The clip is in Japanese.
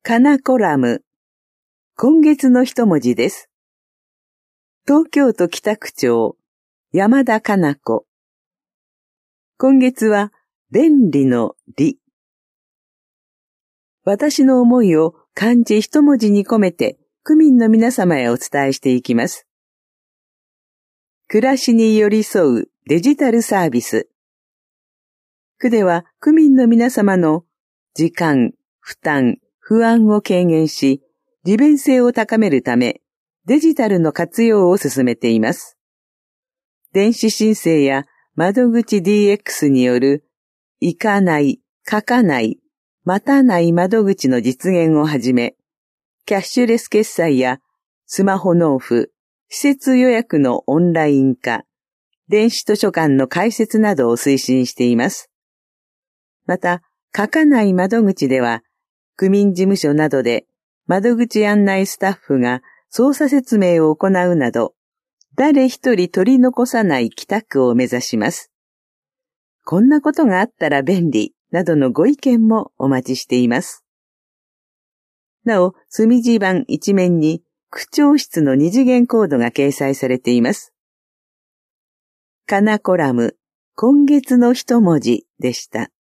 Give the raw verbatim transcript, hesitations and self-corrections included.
かなコラム。今月の一文字です。東京都北区長、山田かな子。今月は、便利の利。私の思いを漢字一文字に込めて、区民の皆様へお伝えしていきます。暮らしに寄り添うデジタルサービス。区では区民の皆様の時間、負担、不安を軽減し、利便性を高めるため、デジタルの活用を進めています。電子申請や窓口 ディーエックス による、行かない、書かない、待たない窓口の実現をはじめ、キャッシュレス決済やスマホ納付、施設予約のオンライン化、電子図書館の開設などを推進しています。また、書かない窓口では、区民事務所などで窓口案内スタッフが操作説明を行うなど、誰一人取り残さない帰宅を目指します。こんなことがあったら便利などのご意見もお待ちしています。なお、墨字版一面に区長室の二次元コードが掲載されています。かなコラム、今月の一文字でした。